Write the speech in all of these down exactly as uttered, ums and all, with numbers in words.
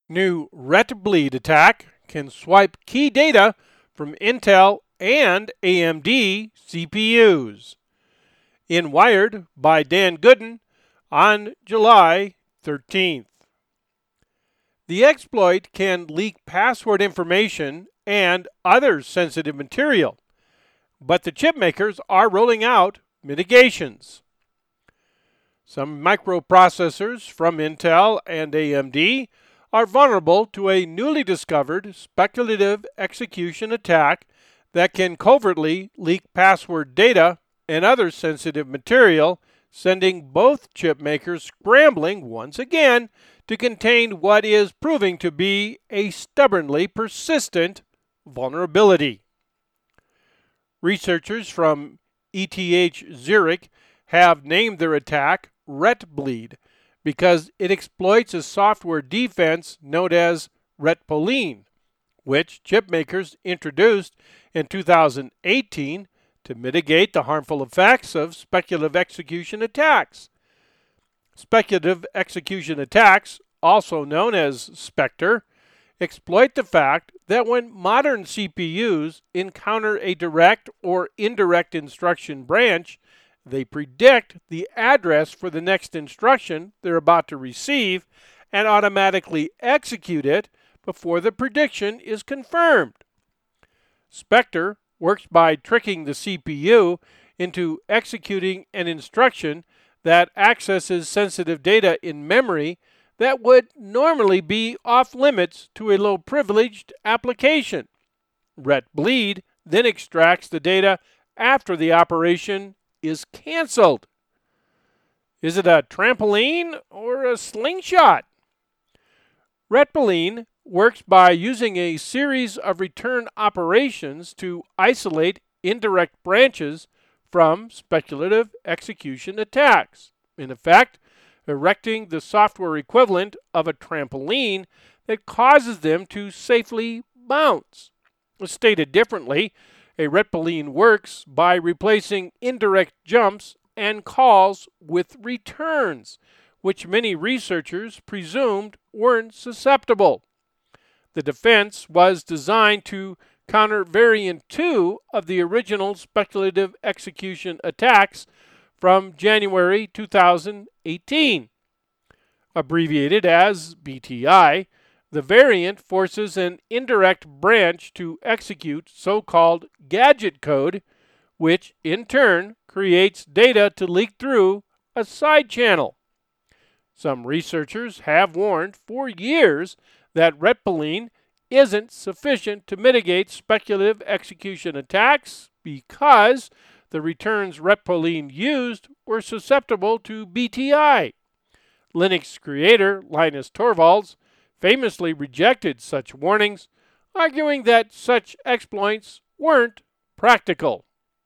New RetBleed attack can swipe key data from Intel and A M D C P Us. In Wired by Dan Gooden on July thirteenth. The exploit can leak password information and other sensitive material, but the chip makers are rolling out mitigations. Some microprocessors from Intel and A M D are vulnerable to a newly discovered speculative execution attack that can covertly leak password data and other sensitive material, sending both chip makers scrambling once again to contain what is proving to be a stubbornly persistent vulnerability. Researchers from E T H Zurich have named their attack RetBleed because it exploits a software defense known as RetPoline, which chip makers introduced in two thousand eighteen to mitigate the harmful effects of speculative execution attacks. Speculative execution attacks, also known as Spectre, exploit the fact that when modern C P Us encounter a direct or indirect instruction branch, they predict the address for the next instruction they're about to receive and automatically execute it before the prediction is confirmed. Spectre works by tricking the C P U into executing an instruction that accesses sensitive data in memory that would normally be off limits to a low-privileged application. RetBleed then extracts the data after the operation is canceled. Is it a trampoline or a slingshot? RetPoline works by using a series of return operations to isolate indirect branches from speculative execution attacks, in effect, erecting the software equivalent of a trampoline that causes them to safely bounce. Stated differently, a RetPoline works by replacing indirect jumps and calls with returns, which many researchers presumed weren't susceptible. The defense was designed to counter variant two of the original speculative execution attacks from January two thousand eighteen. Abbreviated as B T I, the variant forces an indirect branch to execute so-called gadget code, which in turn creates data to leak through a side channel. Some researchers have warned for years that RetPoline isn't sufficient to mitigate speculative execution attacks because the returns RetPoline used were susceptible to B T I. Linux creator Linus Torvalds famously rejected such warnings, arguing that such exploits weren't practical.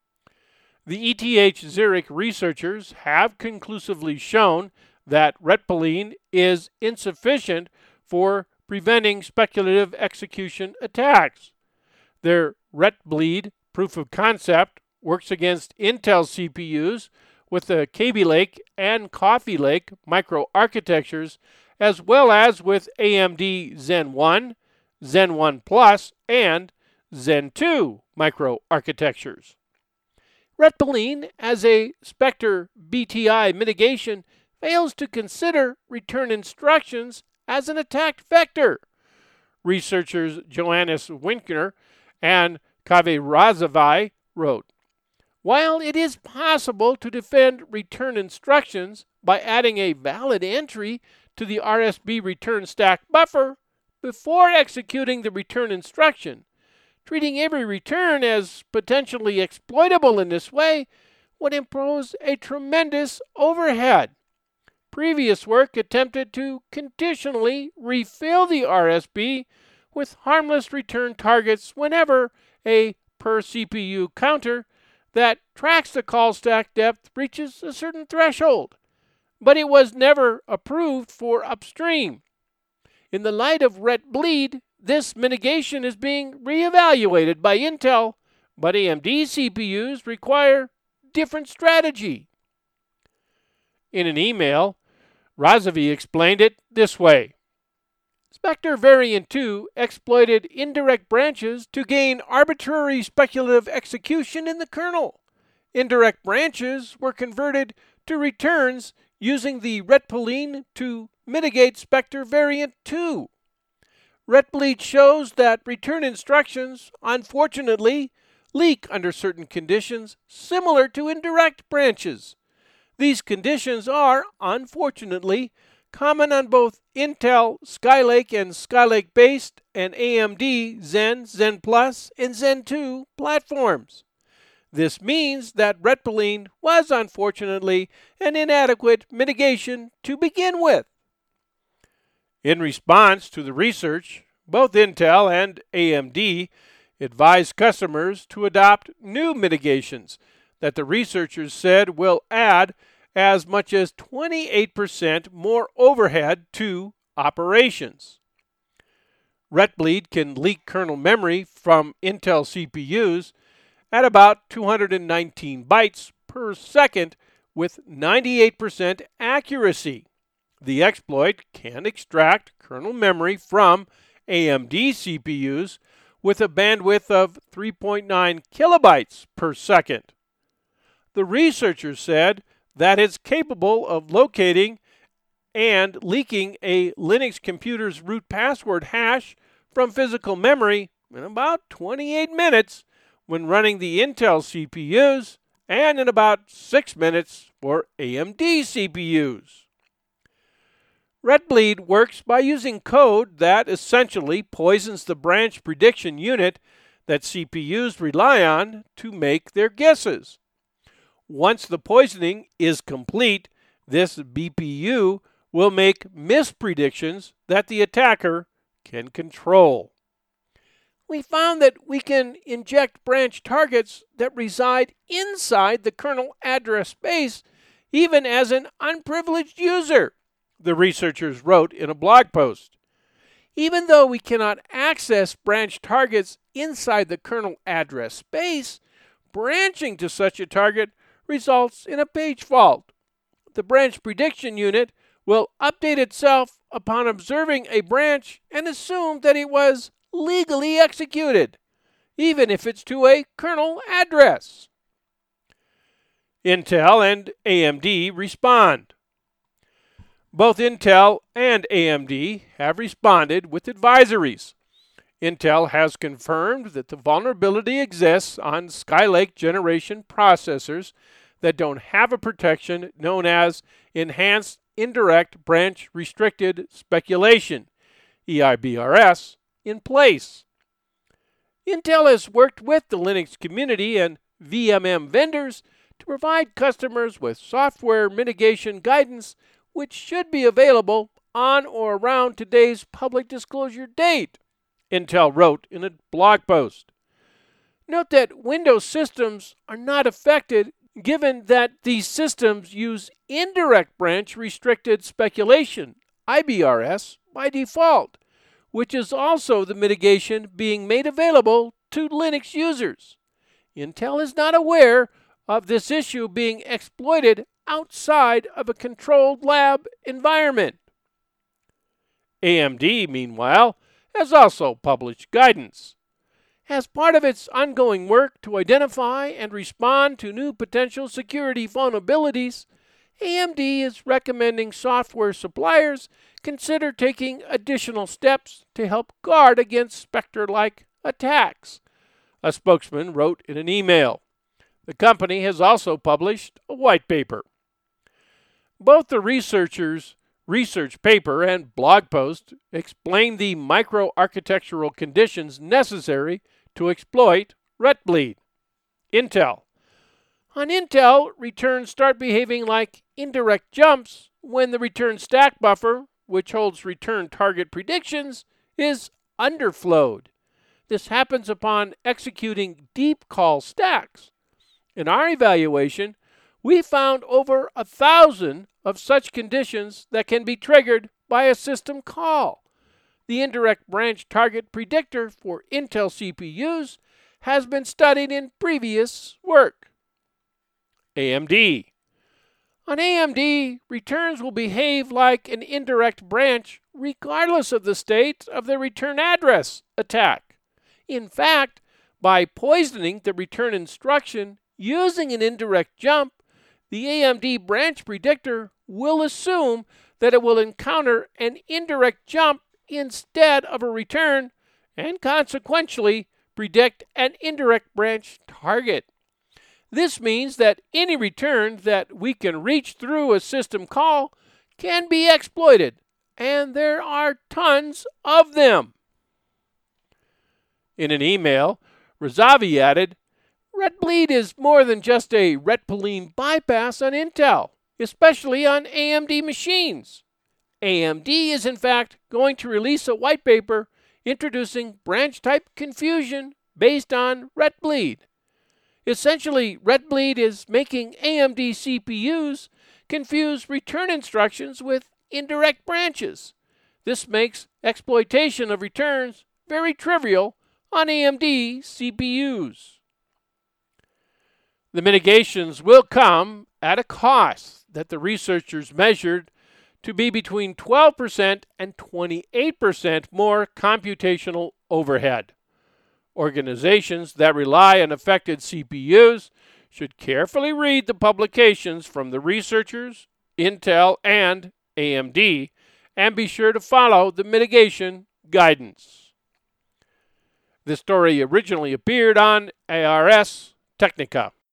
The E T H Zurich researchers have conclusively shown that RetPoline is insufficient for preventing speculative execution attacks. Their RetBleed proof of concept works against Intel C P Us with the Kaby Lake and Coffee Lake microarchitectures, as well as with A M D Zen one, Zen one Plus, and Zen two microarchitectures. RetPoline, as a Spectre B T I mitigation, fails to consider return instructions as an attack vector. Researchers Johannes Winkner and Kaveh Razavai wrote, "While it is possible to defend return instructions by adding a valid entry to the R S B return stack buffer before executing the return instruction, treating every return as potentially exploitable in this way would impose a tremendous overhead. Previous work attempted to conditionally refill the R S B with harmless return targets whenever a per C P U counter that tracks the call stack depth reaches a certain threshold, but it was never approved for upstream. In the light of RetBleed, this mitigation is being reevaluated by Intel, but A M D C P Us require different strategy." In an email, Razavi explained it this way. Spectre Variant two exploited indirect branches to gain arbitrary speculative execution in the kernel. Indirect branches were converted to returns using the retbleed to mitigate Spectre Variant two. retbleed shows that return instructions, unfortunately, leak under certain conditions similar to indirect branches. These conditions are, unfortunately, common on both Intel Skylake and Skylake-based and A M D Zen, Zen Plus, and Zen two platforms. This means that retbleed was unfortunately an inadequate mitigation to begin with. In response to the research, both Intel and A M D advised customers to adopt new mitigations that the researchers said will add as much as twenty-eight percent more overhead to operations. retbleed can leak kernel memory from Intel C P Us at about two hundred nineteen bytes per second with ninety-eight percent accuracy. The exploit can extract kernel memory from A M D C P Us with a bandwidth of three point nine kilobytes per second. The researchers said that it's capable of locating and leaking a Linux computer's root password hash from physical memory in about twenty-eight minutes when running the Intel C P Us and in about six minutes for A M D C P Us. retbleed works by using code that essentially poisons the branch prediction unit that C P Us rely on to make their guesses. Once the poisoning is complete, this B P U will make mispredictions that the attacker can control. We found that we can inject branch targets that reside inside the kernel address space even as an unprivileged user, the researchers wrote in a blog post. Even though we cannot access branch targets inside the kernel address space, branching to such a target results in a page fault. The branch prediction unit will update itself upon observing a branch and assume that it was legally executed, even if it's to a kernel address. Intel and A M D respond. Both Intel and A M D have responded with advisories. Intel has confirmed that the vulnerability exists on Skylake generation processors that don't have a protection known as Enhanced Indirect Branch Restricted Speculation, E I B R S, in place. Intel has worked with the Linux community and V M M vendors to provide customers with software mitigation guidance which should be available on or around today's public disclosure date, Intel wrote in a blog post. Note that Windows systems are not affected given that these systems use indirect branch restricted speculation, I B R S, by default, which is also the mitigation being made available to Linux users. Intel is not aware of this issue being exploited outside of a controlled lab environment. A M D, meanwhile, has also published guidance. As part of its ongoing work to identify and respond to new potential security vulnerabilities, A M D is recommending software suppliers consider taking additional steps to help guard against Spectre-like attacks, a spokesman wrote in an email. The company has also published a white paper. Both the researchers' research paper and blog post explain the microarchitectural conditions necessary to exploit retbleed. Intel. On Intel, returns start behaving like indirect jumps when the return stack buffer, which holds return target predictions, is underflowed. This happens upon executing deep call stacks. In our evaluation, we found over a thousand of such conditions that can be triggered by a system call. The indirect branch target predictor for Intel C P Us has been studied in previous work. A M D. On A M D, returns will behave like an indirect branch regardless of the state of the return address attack. In fact, by poisoning the return instruction using an indirect jump, the A M D branch predictor will assume that it will encounter an indirect jump instead of a return and consequentially predict an indirect branch target. This means that any return that we can reach through a system call can be exploited, and there are tons of them. In an email, Razavi added, RedBleed is more than just a retpooling bypass on Intel, especially on A M D machines. A M D is in fact going to release a white paper introducing branch-type confusion based on RedBleed. Essentially, RedBleed is making A M D C P Us confuse return instructions with indirect branches. This makes exploitation of returns very trivial on A M D C P Us. The mitigations will come at a cost that the researchers measured to be between twelve percent and twenty-eight percent more computational overhead. Organizations that rely on affected C P Us should carefully read the publications from the researchers, Intel, and A M D, and be sure to follow the mitigation guidance. This story originally appeared on A R S Technica.